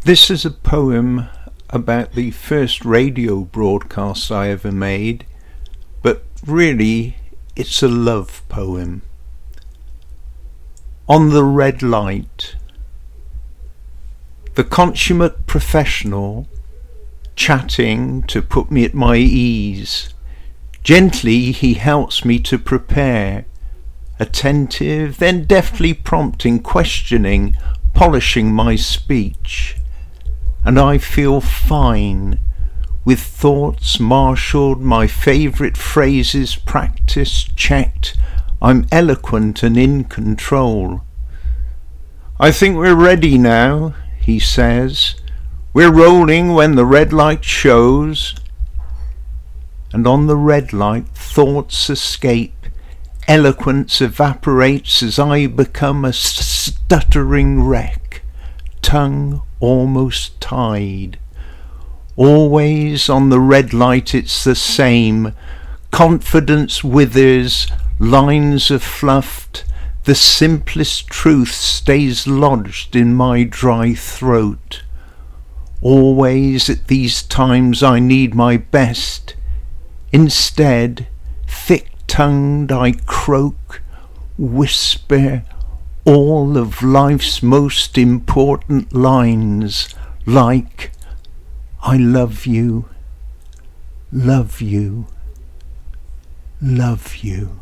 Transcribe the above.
This is a poem about the first radio broadcast I ever made, but really it's a love poem. On the red light. The consummate professional chatting to put me at my ease. Gently he helps me to prepare, attentive, then deftly prompting, questioning, polishing my speech. And I feel fine, with thoughts marshalled, my favourite phrases practised, checked. I'm eloquent and in control. I think we're ready now, he says. We're rolling when the red light shows. And on the red light thoughts escape. Eloquence evaporates as I become a stuttering wreck, tongue almost tied. Always on the red light it's the same. Confidence withers, lines are fluffed. The simplest truth stays lodged in my dry throat. Always at these times I need my best. Instead, thick-tongued I croak, whisper all of life's most important lines, like I love you, love you, love you.